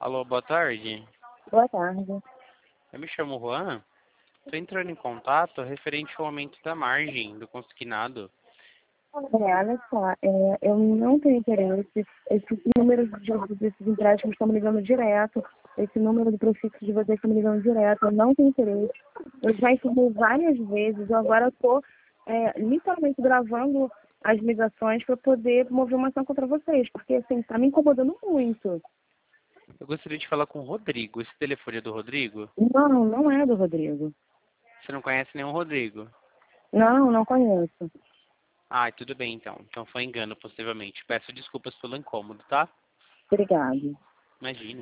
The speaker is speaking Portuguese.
Alô, boa tarde. Boa tarde. Eu me chamo Juan. Estou entrando em contato referente ao aumento da margem do consignado. Olha só, eu não tenho interesse. Esse número desses empréstimos estão me ligando direto. Esse número do prefixo de vocês estão me ligando direto. Eu não tenho interesse. Eu já informei várias vezes. Eu agora estou literalmente gravando as ligações para poder mover uma ação contra vocês. Porque, assim, está me incomodando muito. Eu gostaria de falar com o Rodrigo. Esse telefone é do Rodrigo? Não, não é do Rodrigo. Você não conhece nenhum Rodrigo? Não, não conheço. Ah, tudo bem então. Então foi engano, possivelmente. Peço desculpas pelo incômodo, tá? Obrigado. Imagina.